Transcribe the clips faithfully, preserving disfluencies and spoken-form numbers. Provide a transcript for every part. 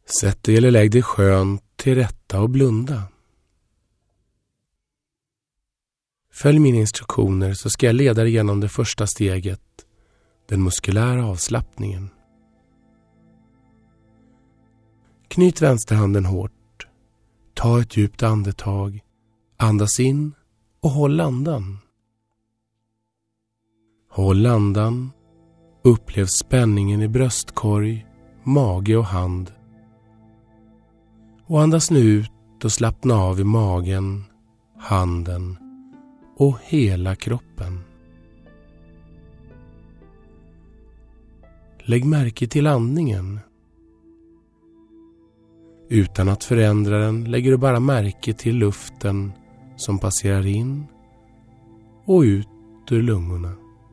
Sätt dig eller lägg dig skönt till rätta och blunda. Följ mina instruktioner så ska jag leda dig genom det första steget, den muskulära avslappningen. Knyt vänsterhanden hårt. Ta ett djupt andetag. Andas in och håll andan. Håll andan. Upplev spänningen i bröstkorg, mage och hand. Och andas nu ut och slappna av i magen, handen och hela kroppen. Lägg märke till andningen. Utan att förändra den lägger du bara märke till luften som passerar in och ut ur lungorna.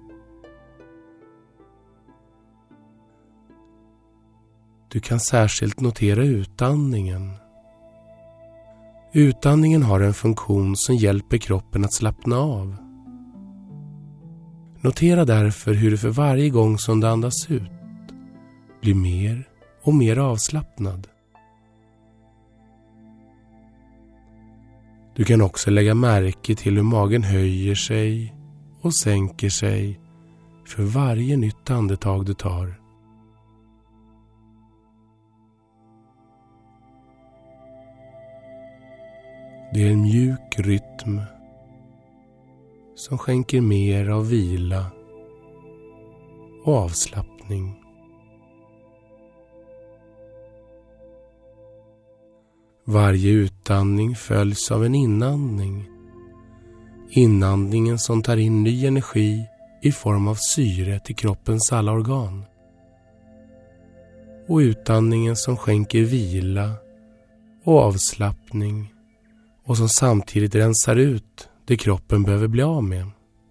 Du kan särskilt notera utandningen. Utandningen har en funktion som hjälper kroppen att slappna av. Notera därför hur du för varje gång som du andas ut blir mer och mer avslappnad. Du kan också lägga märke till hur magen höjer sig och sänker sig för varje nytt andetag du tar. Det är en mjuk rytm som skänker mer av vila och avslappning. Varje utandning följs av en inandning. Inandningen som tar in ny energi i form av syre till kroppens alla organ. Och utandningen som skänker vila och avslappning och som samtidigt rensar ut det kroppen behöver bli av med.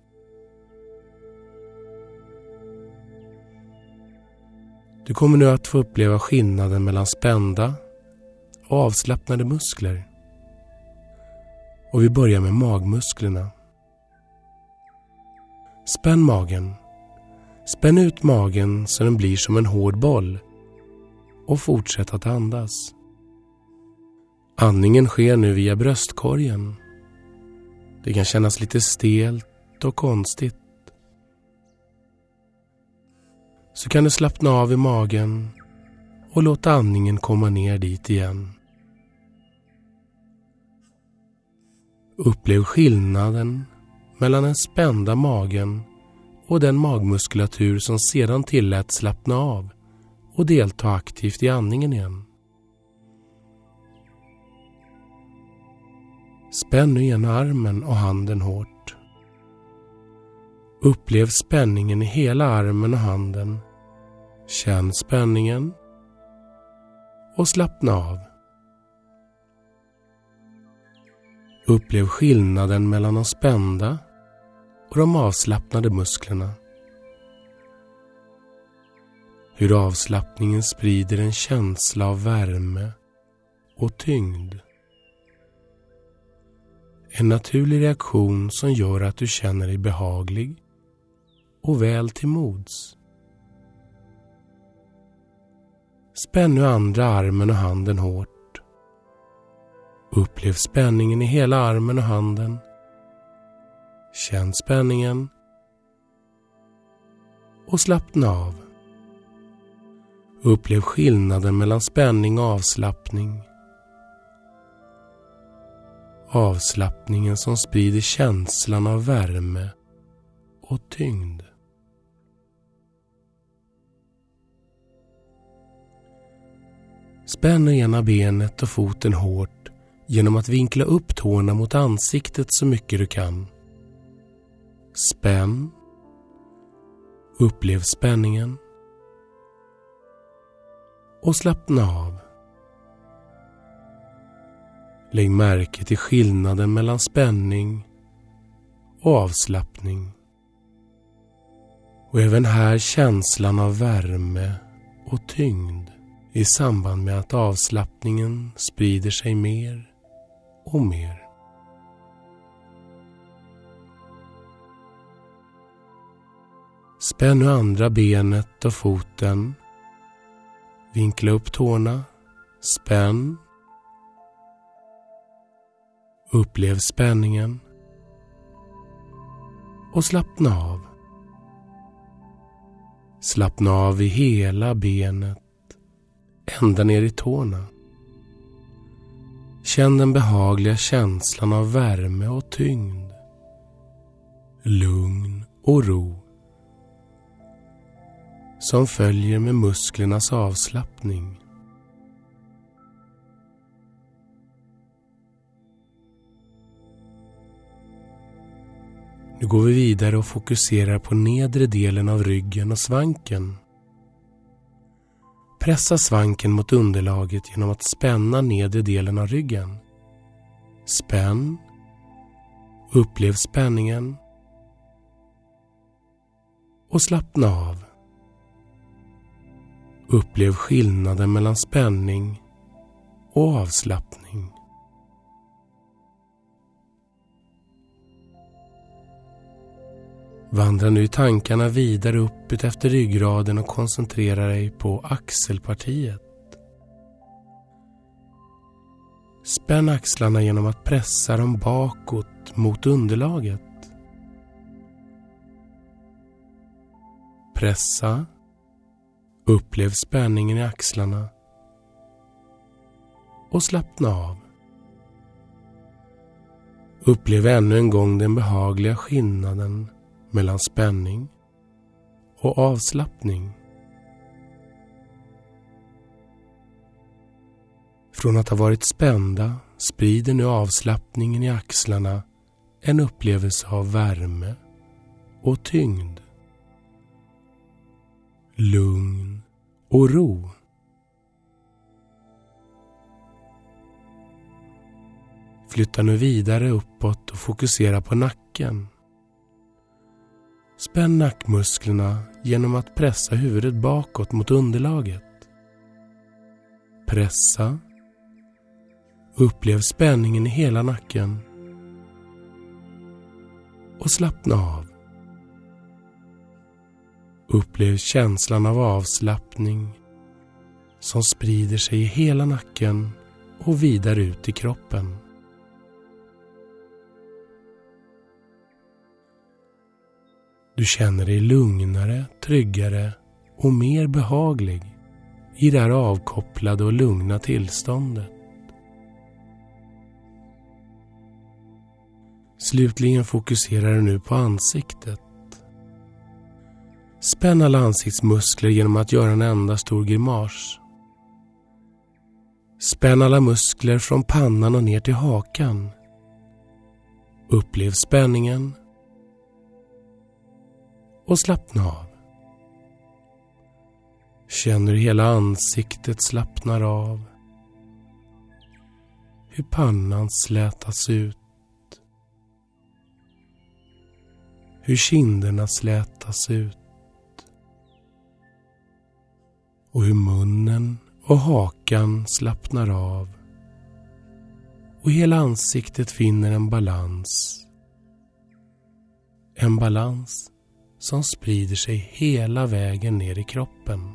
Du kommer nu att få uppleva skillnaden mellan spända och avslappnade muskler. Och vi börjar med magmusklerna. Spänn magen. Spänn ut magen så den blir som en hård boll. Och fortsätt att andas. Andningen sker nu via bröstkorgen. Det kan kännas lite stelt och konstigt. Så kan du slappna av i magen och låta andningen komma ner dit igen. Upplev skillnaden mellan den spända magen och den magmuskulatur som sedan tillät slappna av och delta aktivt i andningen igen. Spänn nu ena armen och handen hårt. Upplev spänningen i hela armen och handen. Känn spänningen och slappna av. Upplev skillnaden mellan de spända och de avslappnade musklerna. Hur avslappningen sprider en känsla av värme och tyngd. En naturlig reaktion som gör att du känner dig behaglig och väl till mods. Spänn nu andra armen och handen hårt. Upplev spänningen i hela armen och handen. Känn spänningen och slappna av. Upplev skillnaden mellan spänning och avslappning. Avslappningen som sprider känslan av värme och tyngd. Spänn ena benet och foten hårt genom att vinkla upp tårna mot ansiktet så mycket du kan. Spänn. Upplev spänningen. Och slappna av. Lägg märke till skillnaden mellan spänning och avslappning. Och även här känslan av värme och tyngd i samband med att avslappningen sprider sig mer och mer. Spänn nu andra benet och foten. Vinkla upp tårna Spänn. Upplev spänningen. Och slappna av. Slappna av i hela benet, ända ner i tårna. Känn den behagliga känslan av värme och tyngd. Lugn och ro som följer med musklernas avslappning. Nu går vi vidare och fokuserar på nedre delen av ryggen och svanken. Pressa svanken mot underlaget genom att spänna nedre delen av ryggen. Spänn. Upplev spänningen. Och slappna av. Upplev skillnaden mellan spänning och avslappning. Vandra nu tankarna vidare upp ut efter ryggraden och koncentrera dig på axelpartiet. Spänn axlarna genom att pressa dem bakåt mot underlaget. Pressa. Upplev spänningen i axlarna. Och slappna av. Upplev ännu en gång den behagliga skillnaden mellan spänning och avslappning. Från att ha varit spända sprider nu avslappningen i axlarna en upplevelse av värme och tyngd. Lugn och ro. Flytta nu vidare uppåt och fokusera på nacken. Spänn nackmusklerna genom att pressa huvudet bakåt mot underlaget. Pressa. Upplev spänningen i hela nacken. Och slappna av. Upplev känslan av avslappning som sprider sig i hela nacken och vidare ut i kroppen. Du känner dig lugnare, tryggare och mer behaglig i det här avkopplade och lugna tillståndet. Slutligen fokuserar du nu på ansiktet. Spänn alla ansiktsmuskler genom att göra en enda stor grimas. Spänn alla muskler från pannan och ner till hakan. Upplev spänningen. Och slappna av. Känner hur hela ansiktet slappnar av. Hur pannan slätas ut. Hur kinderna slätas ut. Och hur munnen och hakan slappnar av. Och hela ansiktet finner en balans. En balans som sprider sig hela vägen ner i kroppen.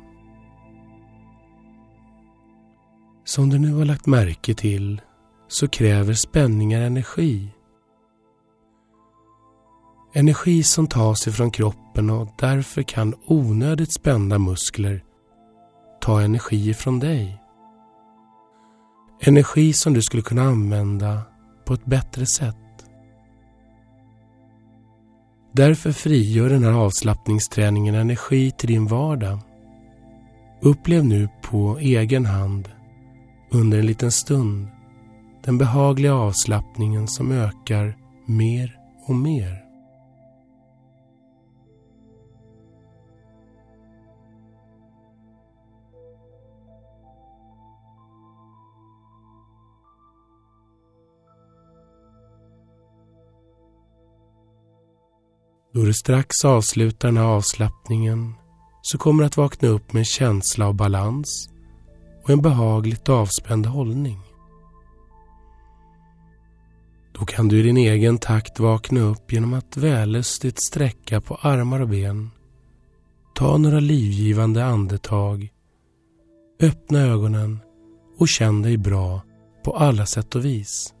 Som du nu har lagt märke till så kräver spänningar energi. Energi som tas ifrån kroppen, och därför kan onödigt spända muskler ta energi ifrån dig. Energi som du skulle kunna använda på ett bättre sätt. Därför frigör den här avslappningsträningen energi till din vardag. Upplev nu på egen hand under en liten stund den behagliga avslappningen som ökar mer och mer. Då du strax avslutar den här avslappningen så kommer du att vakna upp med en känsla av balans och en behagligt avspänd hållning. Då kan du i din egen takt vakna upp genom att vällustigt sträcka på armar och ben. Ta några livgivande andetag, öppna ögonen och känn dig bra på alla sätt och vis.